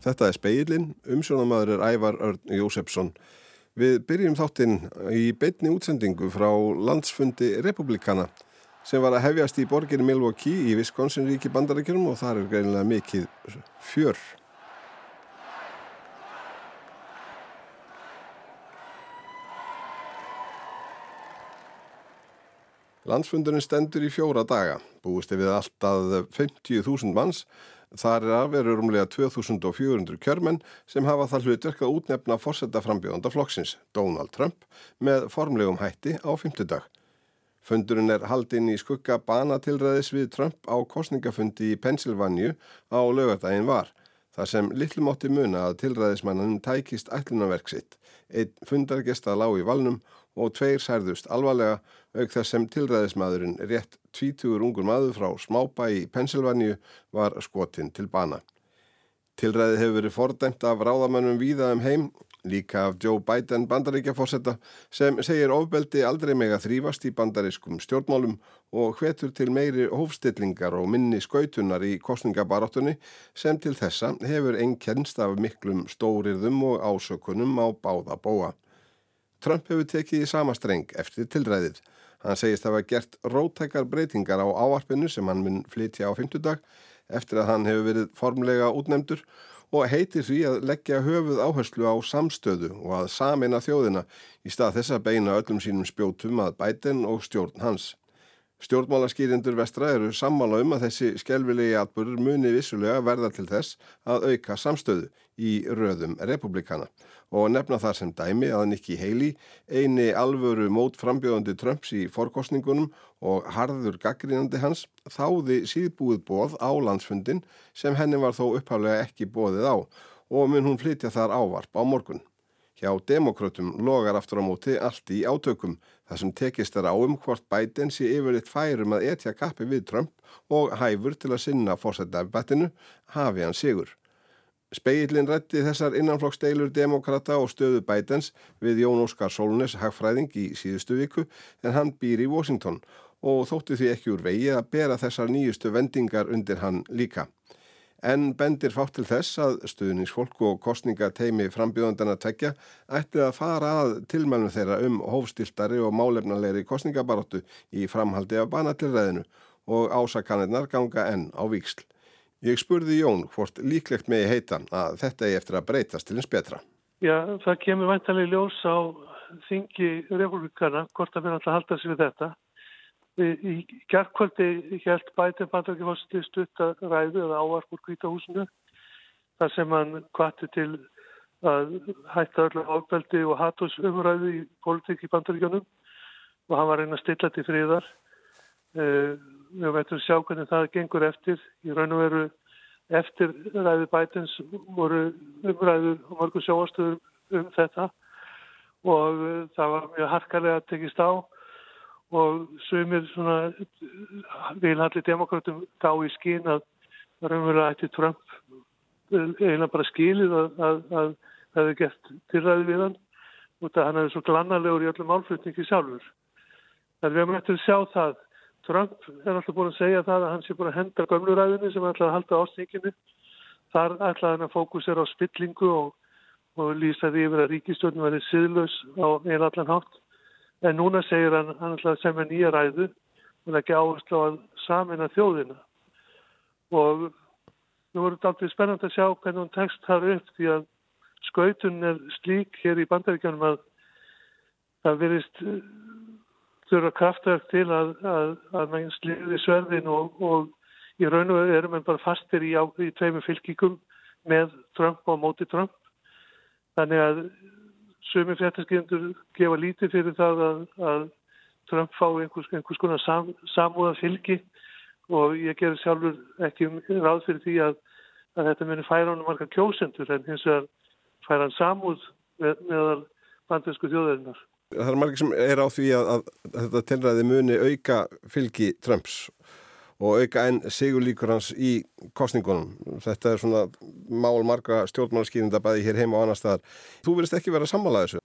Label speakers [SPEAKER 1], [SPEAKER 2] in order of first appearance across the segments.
[SPEAKER 1] Þetta Spegillinn, umsjónarmaður Ævar Örn Jósefsson. Við byrjum þáttinn í beinni útsendingu frá landsfundi Repúblikana sem var að hefjast í borginni Milwaukee í Wisconsin-ríki Bandaríkjunum og þar greinilega mikið fjör. Landsfundurinn stendur í 4 daga, búist við allt að 50.000 manns. Þar eru rúmlega 2.400 kjörmenn sem hafa það hlutverk að útnefna forsetaframbjóðanda flokksins, Donald Trump, með formlegum hætti á 5. dag. Fundurinn haldinn í skugga banatilræðis við Trump á kosningafundi í Pennsylvaníu á laugardaginn var, þar sem litlu mátti muna að tilræðismannanum tækist ætlunarverk sitt. Einn fundargesta lá í valnum og 2 særðust alvarlega, auk þess sem tilræðismaðurinn rétt 20 ungur maður frá smábæ í Pennsylvaníu var skotinn til bana. Tilræðið hefur verið fordæmt af ráðamönnum víða heim, líka af Joe Biden Bandaríkjaforseta sem segir ofbeldi aldrei mega þrífast í bandarískum stjórnmálum og hvetur til meiri hófstillingar og minni skautunar í kosningabaráttunni sem til þessa hefur einkennst af miklum stórirðum og ásökunum á báða bóga. Trump hefur tekið í sama streng eftir tilræðið. Hann segist hafa gert róttækar breytingar á ávarpinu sem hann mun flytja á 5. dag eftir að hann hefur verið formlega útnefndur og heitir því að leggja höfuð áherslu á samstöðu og að sameina þjóðina í stað þess að beina öllum sínum spjótum að Biden og stjórn hans. Stjórnmálaskýrendur vestra eru sammála að þessi skelfilegi atburður muni vissulega verða til þess að auka samstöðu í röðum repúblikana og nefna þar sem dæmi að Nikki Haley, eini alvöru mótframbjóðandi Trumps í forkosningunum og harður gagnrýnandi hans, þáði síðbúið boð á landsfundin sem henni var þó upphaflega ekki boðið á og mun hún flytja þar ávarp á morgun. Hjá demókrötum logar aftur á móti allt í átökum, þar sem tekist á hvort Biden sé yfirleitt færum að etja kappi við Trump og hæfur til að sinna forsetaembættinu hafi hann sigur. Spegillinn ræddi þessar innanflokksdeilur demókrata og stöðu Bidens við Jón Óskar Sólnes hagfræðing í síðustu viku en hann býr í Washington og þótti því ekki úr vegi að bera þessar nýjustu vendingar undir hann líka. En bendir fátt til þess að stuðningsfólk og kosningateymi frambjóðandana tveggja ætti að fara að tilmælum þeirra hófstiltari og málefnalegri kosningabaráttu í framhaldi af banatilræðinu og ásakanirnar ganga enn á víxl. Ég spurði Jón hvort líklegt megi heita að þetta eigi eftir að breytast til hins betra.
[SPEAKER 2] Já, það kemur væntanlega ljós á þingi repúblikana hvort að við ætla að halda sig við þetta. Í gærkvöldi hélt Biden Bandaríkjaforseti stutta ræðu eða ávarp úr Hvíta húsinu þar sem hann hvatti til að hætta öllu ofbeldi og hatursumræðu í pólitík í Bandaríkjunum og hann var að reyna að stilla til friðar. Við veitum sjá hvernig það gengur eftir. Í raun og veru eftir ræðu Bidens voru umræður og mörgum sjónvarpsstöðum þetta og það var mjög harkalega tekist á. Og sumir svona vilhallir demókratum gá í skyn að raunverulega ætti Trump eiginlega bara skilið að það hefði gert tilræði við hann út að hann hefði svo glannalegur í öllum málflutningi sjálfur. En við höfum eftir að sjá það. Trump alltaf búin að segja það að hann sé búin að henda gömlu ræðunni sem ætlaði að halda ástíkinni. Þar ætlaði hann að fókusera á spillingu og lýsa því yfir að ríkisstjórnin væri siðlaus á einn allan hátt. En núna segir hann ætlaði að semja nýja ræðu og leggja áherslu á að sameina þjóðina. Og nú voru þetta aldrei spennandi að sjá hvernig hún tekst þar upp því að skautun slík hér í Bandaríkjunum að það virðist þurfa kraftverk til að menn slíði sverðin og í raun og veru eru menn bara fastir í 2 fylkingum með Trump og móti Trump. Þannig að sumir fréttaskýrendur gefa lítið fyrir það að Trump fái einhvers konar samúðarfylgi og ég gerir sjálfur ekki ráð fyrir því að þetta muni færa honum marga kjósendur en hins vegar færa hann samúð meðal bandarísku þjóðarinnar.
[SPEAKER 1] Það er margir sem á því að þetta tilræði muni auka fylgi Trumps og auka enn sigurlíkur hans í kosningunum. Þetta svona mál margra stjórnmálaskýrinda bæði hér heima og annars staðar. Þú virðist ekki vera sammála þessu?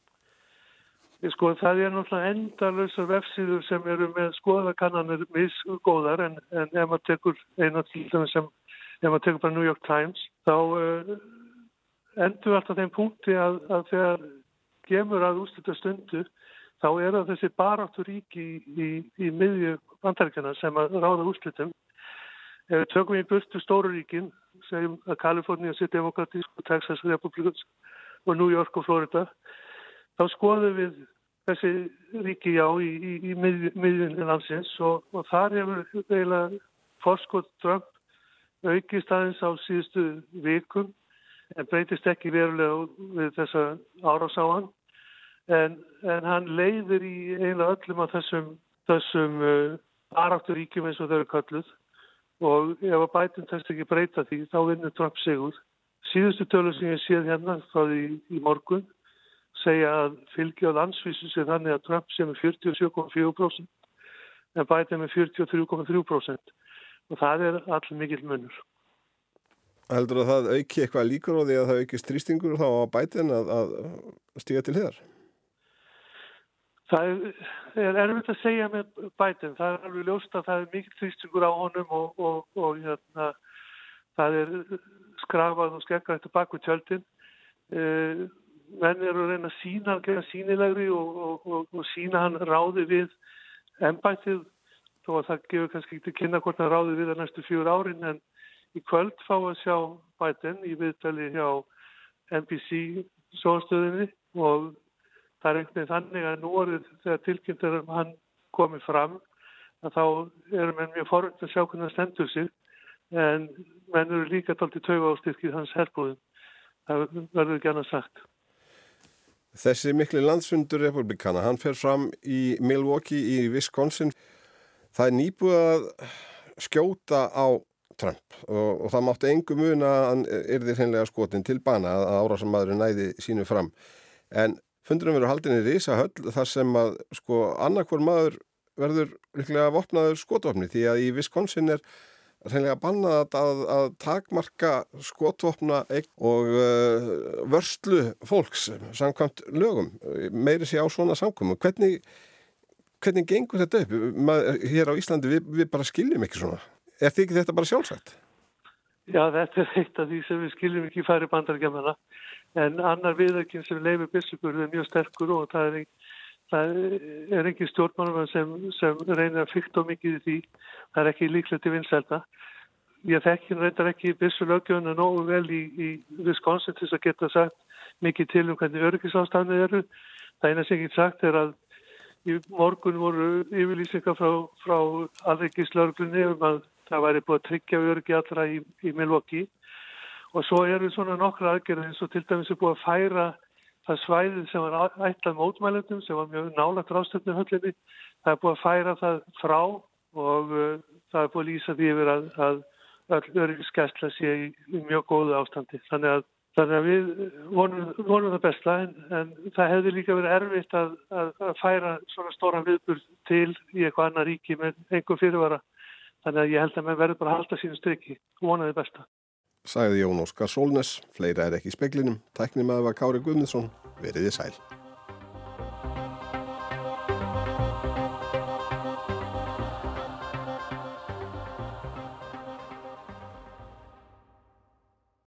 [SPEAKER 2] Það náttúrulega endalausar vefsíður sem eru með skoðanakannanir misgóðar en ef maður tekur eina til dæmis sem ef maður tekur bara New York Times, þá endur alltaf þeim punkti að þegar kemur að úrslitastundu, þá það þessi baráttu ríki í miðju Bandaríkjanna sem að ráða úrslitum. Ef við tökum í burtu stóru ríkin, segjum að Kalifornía sé demokratísk og Texas republikansk og New York og Florida, þá skoðum við þessi ríki í miðjunni landsins og þar hefur eiginlega forskot Trump aukist aðeins á síðustu vikum en breytist ekki verulega við þessa árás á hann. En hann leiðir í eiginlega öllum af þessum baráttu ríkjum eins og þau eru kölluð og ef að Biden tekst ekki breyta því þá vinnur Trump sigur. Síðustu tölur sem ég séð hérna frá því í morgun segja að fylgi á landsvísu sé þannig að Trump sé með 47,4% en Biden með 43,3% og það allir mikill munur.
[SPEAKER 1] Heldur að það auki eitthvað líkur á því að það auki þrýstingur þá á Biden að stíga til hliðar?
[SPEAKER 2] Það erfitt að segja með Biden. Það alveg ljóst að það mikill þrýstingur á honum og það skrafað og skeggrætt á bak við tjöldin. Menn eru að reyna að sýna hann gera sýnilegri og sýna hann ráði við embættið þó að það gefur kannski ekki til kynna hvort hann ráði við að næstu 4 árin en í kvöld fá að sjá Biden í viðtali hjá NBC sjónvarpsstöðinni og það einhvern veginn þannig að nú þegar tilkynnt hann komið fram að þá eru menn mjög forvitnir að sjá hvernig það stendur sig en menn eru líka dálítið taugastyrkir hans herbúðum. Það verður ekki annað sagt.
[SPEAKER 1] Þessi mikli landsfundur republikana, hann fer fram í Milwaukee í Wisconsin. Það nýbúið að skjóta á Trump og það mátti engu muna að hann yrði hreinlega skotin til bana að árásarmaðurinn næði sínu fram. En fundurinn verður haldinn í risahöll þar sem að annarkvor maður verður líklega vopnaður skotvopni því að í Wisconsin hreinlega bannað að takmarka skotvopna og vörslu fólks samkvæmt lögum, meiri sé á svona samkomu. Hvernig gengur þetta upp? Hér á Íslandi við bara skiljum ekki svona. Þið ekki þetta bara sjálfsagt?
[SPEAKER 2] Já, þetta eitt af því sem við skiljum ekki færi Bandaríkjamanna. En annar viðaukinn sem leyfir byssuburð mjög sterkur og það ekki stjórnmálamenn sem reynir að fikta mikið í því. Það ekki líklegt til vinsælda. Ég þekki reyndar ekki byssulöggjöfuna nógu vel í Wisconsin til að geta sagt mikið til hvernig öryggisástæðanir eru. Það eina sem ég get sagt að í morgun voru yfirlýsingar frá alríkislögreglunni að það væri búið að tryggja öryggi allra í Milwaukee og svo eru svona nokkra aðgerðir eins og til dæmis búið að færa það svæðið sem var ætlað mótmælendum sem var mjög nálægt ráðstefnuhöllinni. Það búið að færa það frá og það búið að lýsa því yfir að öll öryggisgæsla sé í mjög góðu ástandi. Þannig að við vonum það besta en það hefði líka verið erfitt að færa svona stóran viðburð til í eitthvað annað ríki með einhver fyrirvara. Þannig að ég held að menn verður bara að halda sínu striki og vona það besta.
[SPEAKER 1] Sagði Jón Óskar Sólnes, fleira ekki í speglinum. Tæknimaður var Kári Guðmundsson. Verið þið sæl.